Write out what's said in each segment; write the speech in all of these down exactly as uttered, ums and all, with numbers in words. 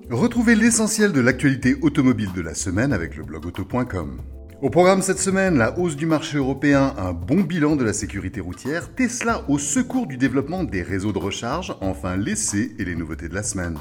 Retrouvez l'essentiel de l'actualité automobile de la semaine avec le blog auto point com. Au programme cette semaine, la hausse du marché européen, un bon bilan de la sécurité routière, Tesla au secours du développement des réseaux de recharge, enfin l'essai et les nouveautés de la semaine.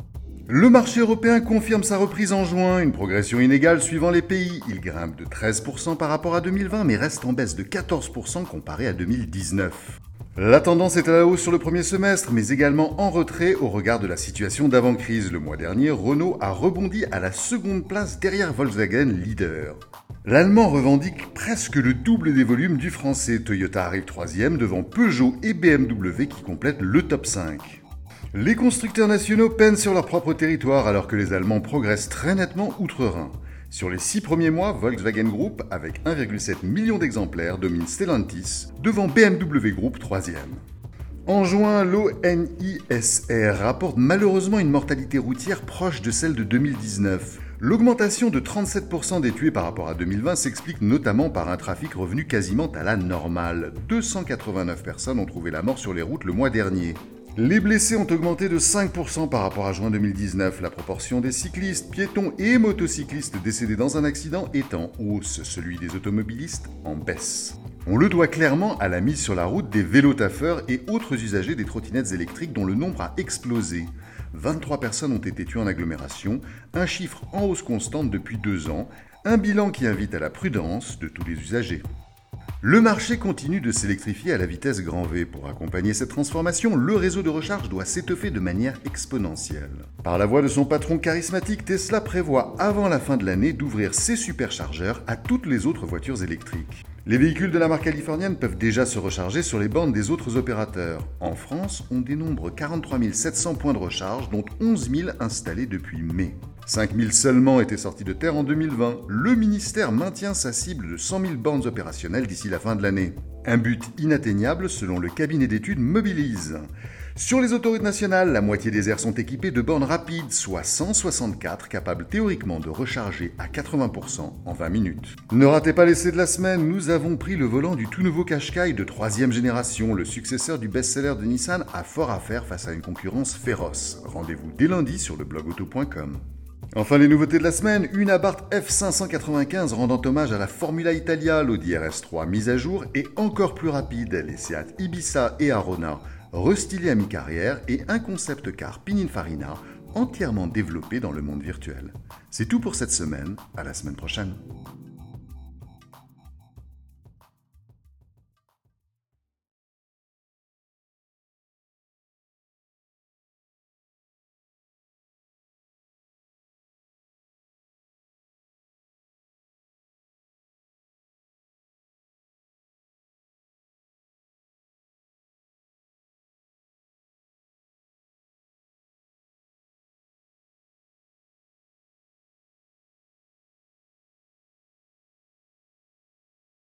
Le marché européen confirme sa reprise en juin, une progression inégale suivant les pays. Il grimpe de treize pour cent par rapport à deux mille vingt mais reste en baisse de quatorze pour cent comparé à deux mille dix-neuf. La tendance est à la hausse sur le premier semestre, mais également en retrait au regard de la situation d'avant-crise. Le mois dernier, Renault a rebondi à la seconde place derrière Volkswagen, leader. L'Allemand revendique presque le double des volumes du Français. Toyota arrive troisième devant Peugeot et B M W qui complètent le top cinq. Les constructeurs nationaux peinent sur leur propre territoire alors que les Allemands progressent très nettement outre-Rhin. Sur les six premiers mois, Volkswagen Group, avec un virgule sept million d'exemplaires, domine Stellantis, devant B M W Group troisième. En juin, l'O N I S R rapporte malheureusement une mortalité routière proche de celle de deux mille dix-neuf. L'augmentation de trente-sept pour cent des tués par rapport à deux mille vingt s'explique notamment par un trafic revenu quasiment à la normale. deux cent quatre-vingt-neuf personnes ont trouvé la mort sur les routes le mois dernier. Les blessés ont augmenté de cinq pour cent par rapport à juin deux mille dix-neuf. La proportion des cyclistes, piétons et motocyclistes décédés dans un accident est en hausse, celui des automobilistes en baisse. On le doit clairement à la mise sur la route des vélotaffeurs et autres usagers des trottinettes électriques dont le nombre a explosé. vingt-trois personnes ont été tuées en agglomération, un chiffre en hausse constante depuis deux ans, un bilan qui invite à la prudence de tous les usagers. Le marché continue de s'électrifier à la vitesse grand V. Pour accompagner cette transformation, le réseau de recharge doit s'étoffer de manière exponentielle. Par la voix de son patron charismatique, Tesla prévoit avant la fin de l'année d'ouvrir ses superchargeurs à toutes les autres voitures électriques. Les véhicules de la marque californienne peuvent déjà se recharger sur les bornes des autres opérateurs. En France, on dénombre quarante-trois mille sept cents points de recharge, dont onze mille installés depuis mai. cinq mille seulement étaient sortis de terre en deux mille vingt. Le ministère maintient sa cible de cent mille bornes opérationnelles d'ici la fin de l'année. Un but inatteignable selon le cabinet d'études Mobilize. Sur les autoroutes nationales, la moitié des aires sont équipées de bornes rapides, soit cent soixante-quatre, capables théoriquement de recharger à quatre-vingts pour cent en vingt minutes. Ne ratez pas l'essai de la semaine, nous avons pris le volant du tout nouveau Qashqai de troisième génération, le successeur du best-seller de Nissan a fort à faire face à une concurrence féroce. Rendez-vous dès lundi sur le blog auto point com. Enfin, les nouveautés de la semaine, une Abarth F cinq cent quatre-vingt-quinze rendant hommage à la Formula Italia, l'Audi R S trois mise à jour et encore plus rapide, les Seat Ibiza et Arona restylés à mi-carrière et un concept car Pininfarina entièrement développé dans le monde virtuel. C'est tout pour cette semaine, à la semaine prochaine.